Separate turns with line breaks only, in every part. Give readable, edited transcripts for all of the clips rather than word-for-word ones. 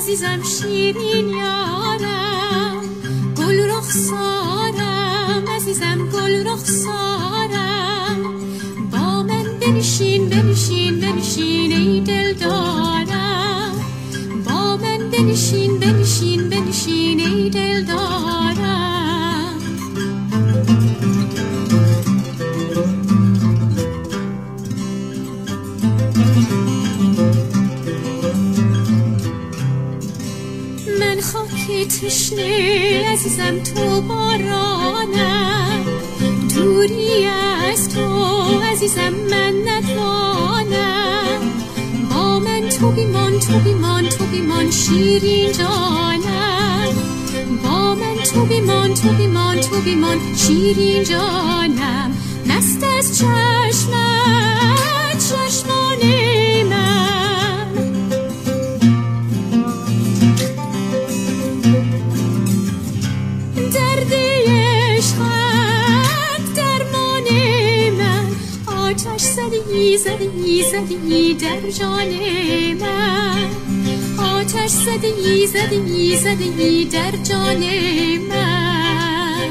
عزیزم شیرین یارم گل رخسارم عزیزم گل رخسارم با من بنشین بنشین بنشین ای دل دارم با من بنشین بنشین بنشین ای دل دارم من خاکی تشنه عزیزم تو بارانم دوری از تو عزیزم من ندانم با من تو بیمان تو بیمان تو بیمان شیرین جانم با من تو بیمان تو بیمان تو بیمان شیرین جانم مست از چشمت چشمان من درد عشقت درمان من آتش زدی زدی زدی در جان من آتش زدی زدی زدی در جان من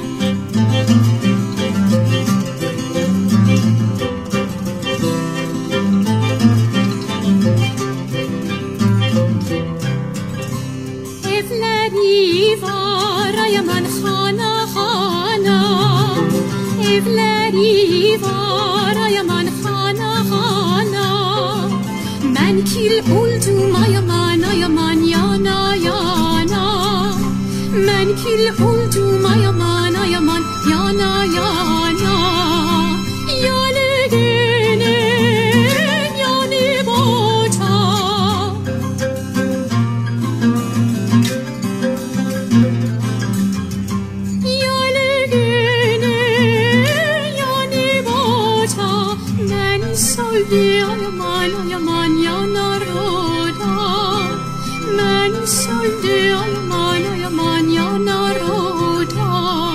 evleri var ayaman khana khana evleri var ayaman khana khana ben kil oldum ayaman ayaman yana yana ben kil oldum ayaman ayaman yana yana yani günün yani bota ayaman ayaman yana roda men söyledi ayaman ayaman yana roda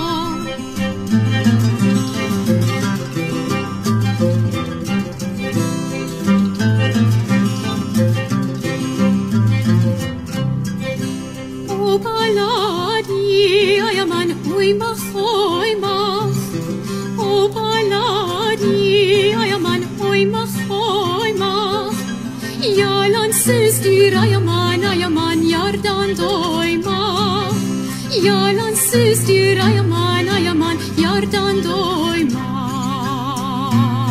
o baladi ayaman uyma koyma o baladi ayaman uyma koyma yalansızdır ayaman ayaman yardan doyma yalansızdır ayaman ayaman yardan doyma